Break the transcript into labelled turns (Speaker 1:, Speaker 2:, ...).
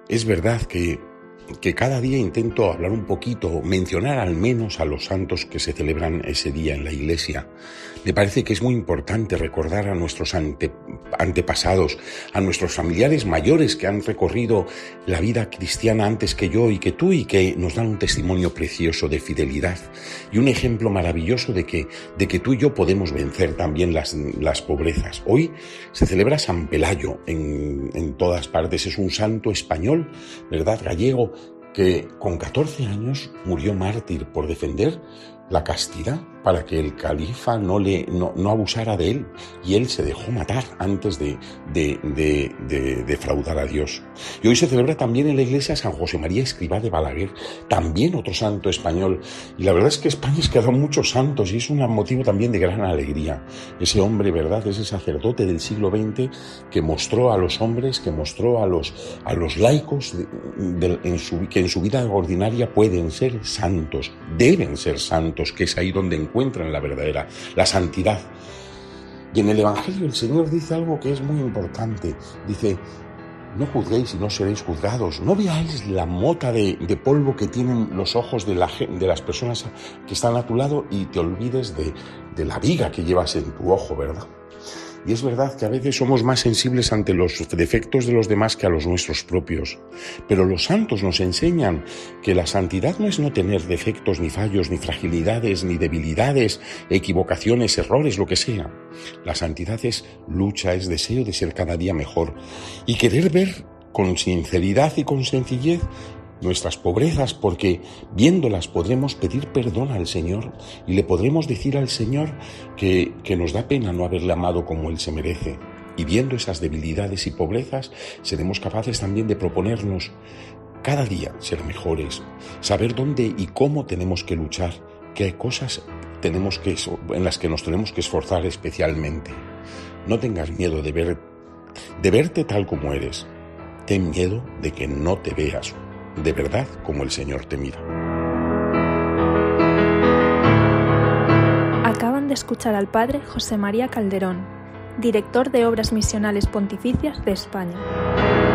Speaker 1: es verdad que cada día intento hablar un poquito, mencionar al menos a los santos que se celebran ese día en la Iglesia. Me parece que es muy importante recordar a nuestros antepasados, a nuestros familiares mayores que han recorrido la vida cristiana antes que yo y que tú, y que nos dan un testimonio precioso de fidelidad y un ejemplo maravilloso de que tú y yo podemos vencer también las pobrezas. Hoy se celebra San Pelayo en todas partes. Es un santo español, ¿verdad?, gallego, que con 14 años murió mártir por defender la castidad, para que el califa no abusara de él, y él se dejó matar antes de defraudar a Dios. Y hoy se celebra también en la Iglesia San José María Escrivá de Balaguer, también otro santo español. Y la verdad es que España es que ha dado muchos santos y es un motivo también de gran alegría. Ese hombre, ¿verdad?, ese sacerdote del siglo XX que mostró a los hombres, que mostró a los laicos que en su vida ordinaria pueden ser santos, deben ser santos, que es ahí donde encuentran la santidad. Y en el Evangelio el Señor dice algo que es muy importante. Dice: no juzguéis y no seréis juzgados. No veáis la mota de polvo que tienen los ojos de las personas que están a tu lado y te olvides de la viga que llevas en tu ojo, ¿verdad? Y es verdad que a veces somos más sensibles ante los defectos de los demás que a los nuestros propios. Pero los santos nos enseñan que la santidad no es no tener defectos, ni fallos, ni fragilidades, ni debilidades, equivocaciones, errores, lo que sea. La santidad es lucha, es deseo de ser cada día mejor y querer ver con sinceridad y con sencillez nuestras pobrezas, porque viéndolas podremos pedir perdón al Señor y le podremos decir al Señor que nos da pena no haberle amado como Él se merece. Y viendo esas debilidades y pobrezas, seremos capaces también de proponernos cada día ser mejores, saber dónde y cómo tenemos que luchar, qué cosas en las que nos tenemos que esforzar especialmente. No tengas miedo de verte tal como eres. Ten miedo de que no te veas de verdad como el Señor te mira.
Speaker 2: Acaban de escuchar al Padre José María Calderón, director de Obras Misionales Pontificias de España.